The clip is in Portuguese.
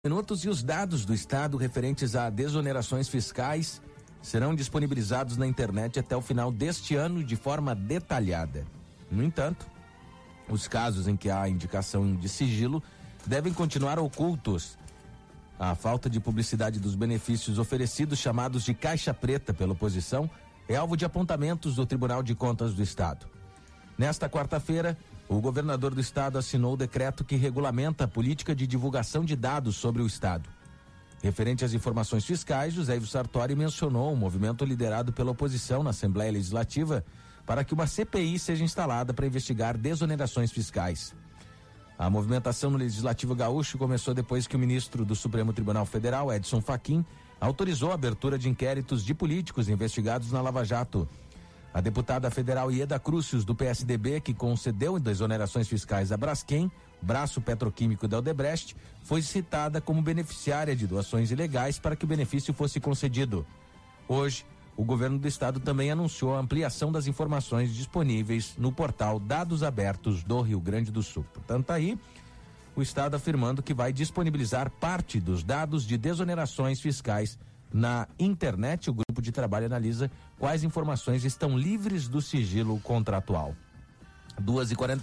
minutos e os dados do Estado referentes a desonerações fiscais serão disponibilizados na internet até o final deste ano de forma detalhada. No entanto, os casos em que há indicação de sigilo devem continuar ocultos. A falta de publicidade dos benefícios oferecidos, chamados de caixa preta pela oposição, é alvo de apontamentos do Tribunal de Contas do Estado. Nesta quarta-feira, o governador do estado assinou o decreto que regulamenta a política de divulgação de dados sobre o estado. Referente às informações fiscais, José Ivo Sartori mencionou um movimento liderado pela oposição na Assembleia Legislativa para que uma CPI seja instalada para investigar desonerações fiscais. A movimentação no Legislativo Gaúcho começou depois que o ministro do Supremo Tribunal Federal, Edson Fachin, autorizou a abertura de inquéritos de políticos investigados na Lava Jato. A deputada federal Ieda Crucius, do PSDB, que concedeu desonerações fiscais à Braskem, braço petroquímico da Odebrecht, foi citada como beneficiária de doações ilegais para que o benefício fosse concedido. Hoje, o governo do estado também anunciou a ampliação das informações disponíveis no portal Dados Abertos do Rio Grande do Sul. Portanto, aí, o estado afirmando que vai disponibilizar parte dos dados de desonerações fiscais na internet. O grupo de trabalho analisa quais informações estão livres do sigilo contratual. 2h40.